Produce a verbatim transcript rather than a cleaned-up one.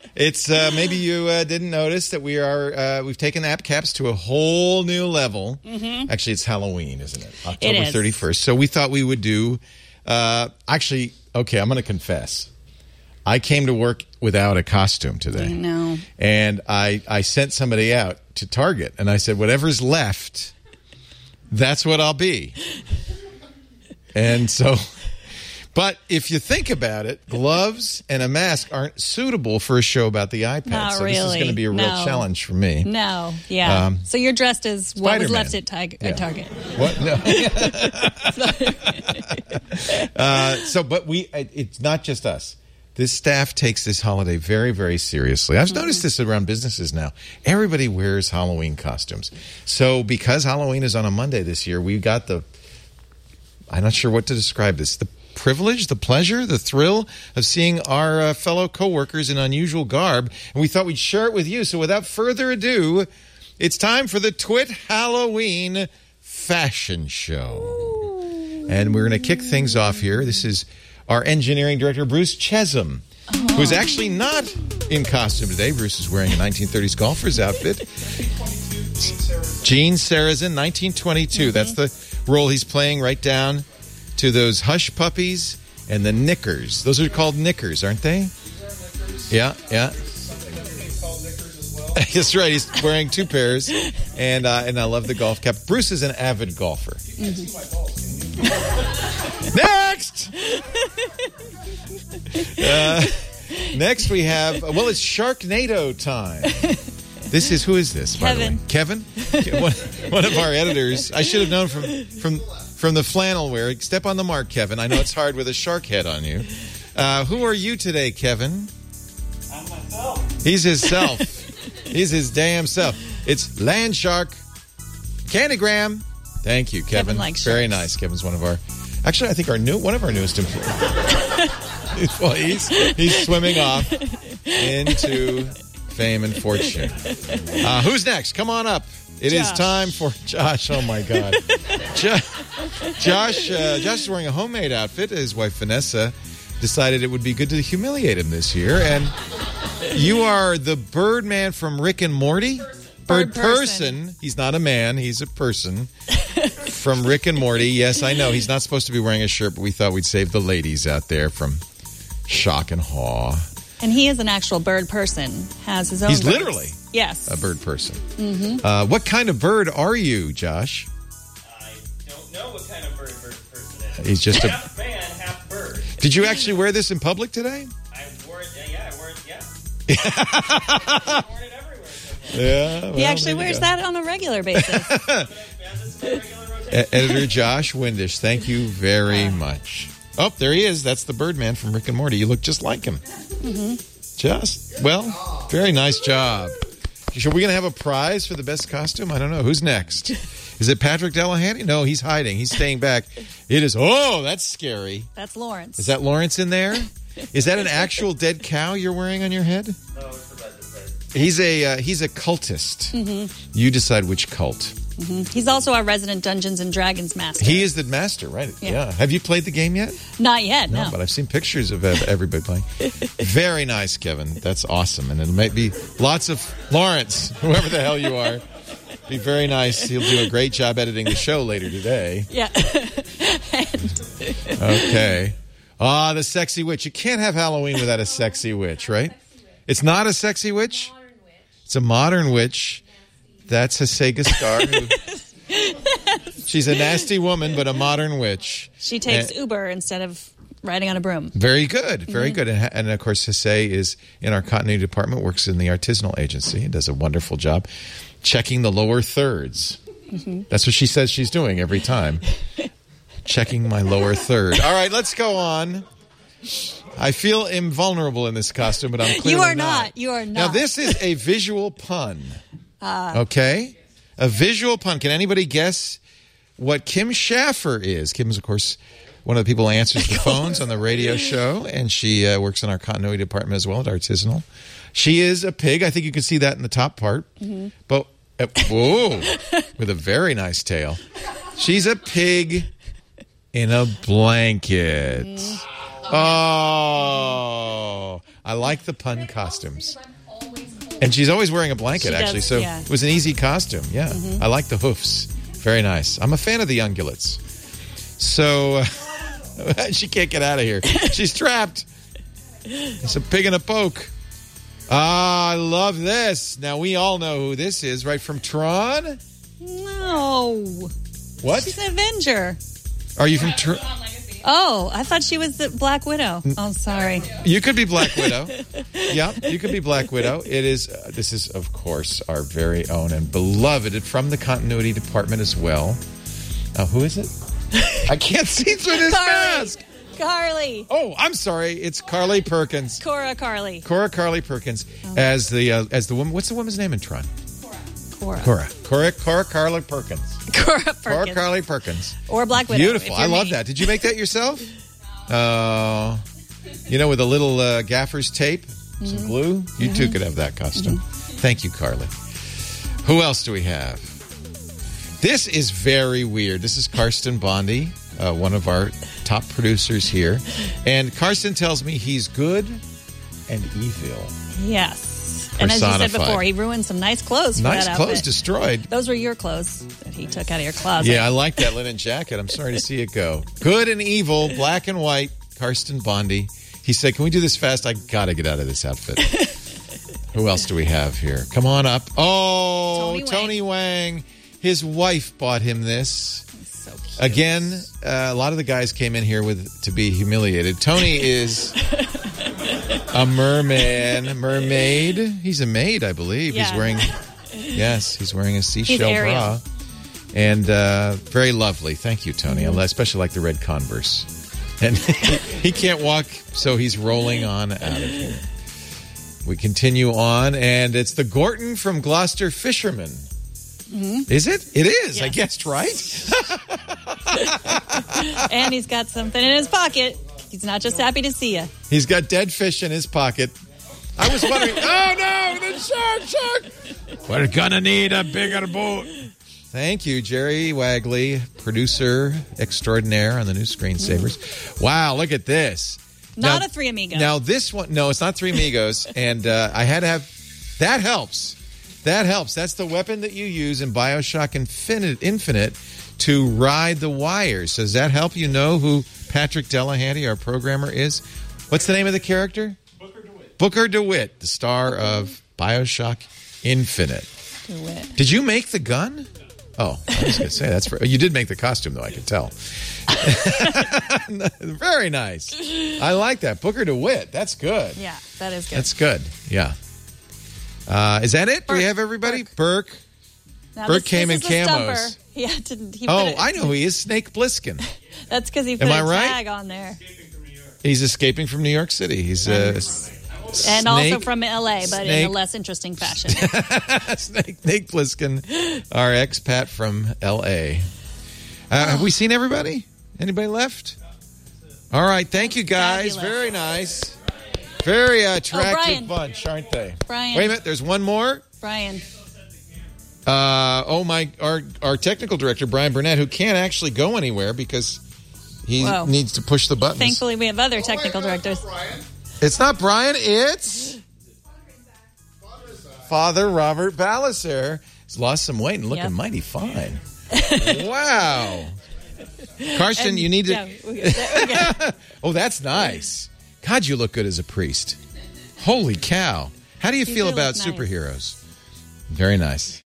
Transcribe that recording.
It's uh, maybe you uh, didn't notice that we are uh, we've taken App Caps to a whole new level. Mm-hmm. Actually, it's Halloween, isn't it? October thirty-first. So we thought we would do. Uh, actually, okay, I'm going to confess. I came to work without a costume today. I know. And I I sent somebody out to Target, and I said, whatever's left, that's what I'll be. And so. But if you think about it, gloves and a mask aren't suitable for a show about the iPad. Not so really. this is going to be a real no. challenge for me. No, yeah. Um, so you're dressed as what Spider-Man. was left at, tig- yeah. at Target. What? No. uh, so, but we, it's not just us. This staff takes this holiday very, very seriously. I've mm-hmm. noticed this around businesses now. Everybody wears Halloween costumes. So because Halloween is on a Monday this year, we got the, I'm not sure what to describe this, the privilege, the pleasure, the thrill of seeing our uh, fellow coworkers in unusual garb, and we thought we'd share it with you. So without further ado, it's time for the Twit Halloween Fashion Show. Ooh. And we're going to kick things off here. This is our engineering director, Bruce Chesham, oh. who's actually not in costume today. Bruce is wearing a nineteen thirties golfer's outfit. Gene Sarazen, nineteen twenty-two. Mm-hmm. That's the role he's playing right down to those hush puppies and the knickers. Those are called knickers, aren't they? Yeah, yeah. That's right. He's wearing two pairs, and uh, and I love the golf cap. Bruce is an avid golfer. Mm-hmm. Next! uh, next we have, well, it's Sharknado time. This is, who is this, by Kevin. the way? Kevin? one, one of our editors. I should have known from... from From the flannel wear. Step on the mark, Kevin. I know it's hard with a shark head on you. Uh, who are you today, Kevin? I'm myself. He's his self. He's his damn self. It's Land Shark Candygram. Thank you, Kevin. Kevin likes Very sharks. Nice. Kevin's one of our, actually, I think our new one of our newest employees. Well, he's, he's swimming off into fame and fortune. Uh, who's next? Come on up. It Josh. is time for Josh. Oh, my God. Jo- Josh uh, Josh is wearing a homemade outfit. His wife, Vanessa, decided it would be good to humiliate him this year. And you are the Birdman from Rick and Morty? Bird, Bird person. person. He's not a man. He's a person from Rick and Morty. Yes, I know. He's not supposed to be wearing a shirt, but we thought we'd save the ladies out there from shock and awe. And he is an actual bird person. Has his own He's birds. literally yes. a bird person. Mm-hmm. Uh, what kind of bird are you, Josh? I don't know what kind of bird bird person is. He's just a... half man, half bird. Did you actually wear this in public today? I wore it, yeah, yeah I wore it, yeah. I wore it everywhere. So Yeah. Well, He actually wears that on a regular basis. E- Editor Josh Windish, thank you very much. Oh, there he is. That's the Birdman from Rick and Morty. You look just like him. Mm-hmm. Just, well, very nice job. Are we going to have a prize for the best costume? I don't know. Who's next? Is it Patrick Delahanty? No, he's hiding. He's staying back. It is, oh, that's scary. That's Lawrence. Is that Lawrence in there? Is that an actual dead cow you're wearing on your head? No, it's the bed, the bed. He's a uh, he's a cultist. Mm-hmm. You decide which cult. Mm-hmm. He's also our resident Dungeons and Dragons master. He is the master, right? Yeah. Yeah. Have you played the game yet? Not yet, no. No, but I've seen pictures of uh, everybody playing. Very nice, Kevin. That's awesome. And it might be lots of Lawrence, whoever the hell you are. Be very nice. He'll do a great job editing the show later today. Yeah. Okay. Ah, the sexy witch. You can't have Halloween without a sexy witch, right? It's not a sexy witch? It's a modern witch. That's Hasega Star. Who, she's a nasty woman, but a modern witch. She takes and, Uber instead of riding on a broom. Very good. Very mm-hmm. good. And, and, of course, Hasay is in our continuity department, works in the artisanal agency, and does a wonderful job checking the lower thirds. Mm-hmm. That's what she says she's doing every time. Checking my lower third. All right, let's go on. I feel invulnerable in this costume, but I'm clearly You are not. not. You are not. Now, this is a visual pun. Uh, Okay? A visual pun. Can anybody guess what Kim Schaffer is? Kim is, of course, one of the people who answers the phones on the radio show, and she uh, works in our continuity department as well at Artisanal. She is a pig. I think you can see that in the top part. Mm-hmm. But, uh, whoa, with a very nice tail. She's a pig in a blanket. Oh, I like the pun costumes. And she's always wearing a blanket, She actually. does, So yeah. it was an easy costume. Yeah. I like the hoofs. Very nice. I'm a fan of the ungulates. So uh, she can't get out of here. She's trapped. It's a pig in a poke. Ah, I love this. Now, we all know who this is, right? From Tron? No. What? She's an Avenger. Are you from Tron? Oh, I thought she was the Black Widow. Oh, sorry. You could be Black Widow. Yeah, you could be Black Widow. It is. Uh, this is, of course, our very own and beloved from the continuity department as well. Uh, who is it? I can't see through this Carly. mask. Carly. Oh, I'm sorry. It's Carly Perkins. Cora Carly. Cora Carly Perkins as the uh, as the woman. What's the woman's name in Tron? Cora. Cora. Cora. Cora Carly Perkins. Cora Cora Perkins. Carly Perkins. Or Black Widow. Beautiful. if I you're love me. that. Did you make that yourself? Uh, you know, with a little uh, gaffer's tape, some Mm-hmm. glue. You too could have that costume. Thank you, Carly. Who else do we have? This is very weird. This is Karsten Bondy, uh, one of our top producers here. And Karsten tells me he's good and evil. Yes. And as you said Personified. before, he ruined some nice clothes for Nice that clothes outfit. destroyed. Those were your clothes that he took out of your closet. Yeah, I like that linen jacket. I'm sorry to see it go. Good and evil, black and white, Karsten Bondy. He said, can we do this fast? I got to get out of this outfit. Who else do we have here? Come on up. Oh, Tony Tony Wang. His wife bought him this. So cute. Again, uh, a lot of the guys came in here with to be humiliated. Tony is a merman, mermaid. He's a maid, I believe. He's Yeah. wearing, yes, he's wearing a seashell Ariel. bra. And uh, very lovely. Thank you, Tony. I especially like the red Converse. And he can't walk, so he's rolling on out of here. We continue on, and it's the Gorton from Gloucester Fisherman. Is it? It is. I Yes. guessed right. And he's got something in his pocket. He's not just happy to see you. He's got dead fish in his pocket. I was wondering, oh no, the shark, shark. We're gonna need a bigger boat. Thank you, Jerry Wagley, producer extraordinaire on the new Screensavers. Wow, look at this. Not Now- a Three Amigos. Now this one, no, it's not Three Amigos, and uh, I had to have, that helps. That helps. That's the weapon that you use in Bioshock Infinite, Infinite to ride the wires. Does that help you know who Patrick Delahanty, our programmer, is? What's the name of the character? Booker DeWitt. Booker DeWitt, the star of Bioshock Infinite. Do it. Did you make the gun? Oh, I was going to say, that's for, you did make the costume, though, I could tell. Very nice. I like that. Booker DeWitt. That's good. Yeah, that is good. That's good. Yeah. Uh, is that it? Do we Burke. have everybody? Burke. Now, Burke this- came this in is the camos. stumper. Yeah, didn't he? Oh, put it- I know who he is. Snake Plissken. That's because he put Am a I right? tag on there. He's escaping from New York City. He's uh, And also from L A, but in Snake. a less interesting fashion. Snake, Snake Plissken, our expat from L A. Uh, have we seen everybody? Anybody left? All right. Thank you, guys. Fabulous. Very nice. Very attractive Brian. bunch, aren't they? Brian. Wait a minute. There's one more. Brian. Uh, oh, my. Our, our technical director, Brian Burnett, who can't actually go anywhere because he Whoa. needs to push the buttons. Thankfully, we have other technical directors. It's not Brian. It's Father Robert Balliser. He's lost some weight and looking Yep. mighty fine. Wow. Karsten, And- you need to. Yeah, we're good. We're good. Oh, that's nice. God, you look good as a priest. Holy cow. How do you You feel do about look nice. superheroes? Very nice.